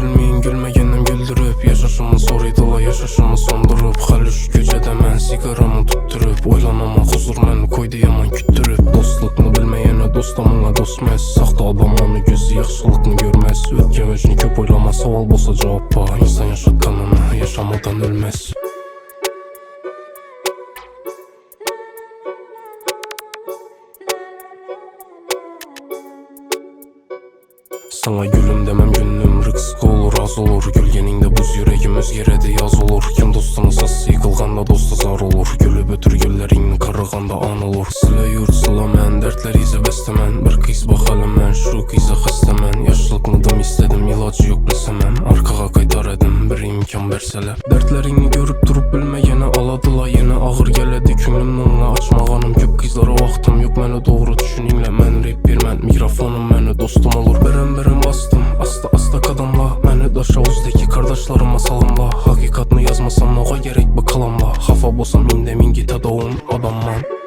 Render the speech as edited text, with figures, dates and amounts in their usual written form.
gülmeyin gülmegenim güldürüp, yaşaşımın soruydular yaşaşımı sondurup, halüş gecede men sigaramı tutturup, oylanama huzur meni koydu yaman küttürüp, dostlukni bilmeyene dostamına dostmez, saxta adam onu gözü yaxşılıkni görmez, ötken özünü köp oylama, savol bolsa cevap var, insan yaşatkanını yaşamadan ölmez. Sana gülüm demem günüm rıksık olur az olur, gülgeningde buz yüreğim özgeredi yaz olur, kim dostunu sası yıkılganda dostu zar olur, gülüp ötür güllerini karıganda an olur. Sıla yurt sıla men dertler izi bestemen, bir kız bakalı men şu kızı xestemen, yaşlılıknıdım istedim ilacı yok bilsemem, arkaga kaytar edim bir imkan berseler. Dertlerini görüp durup bilmeyene aladıla yine ağır geledi künglimni ona açmağanım, köp kızlara vaxtım yok meni doğru düşününle, men rapper men mikrofonum meni dostum olur, berem bastım asta asta kadamla, meni daşa uzdaki kardeşlarıma salımla, hakikatni yazmasam noğa gerek bu kalamla, hafa bosam indemin git adavun adamman.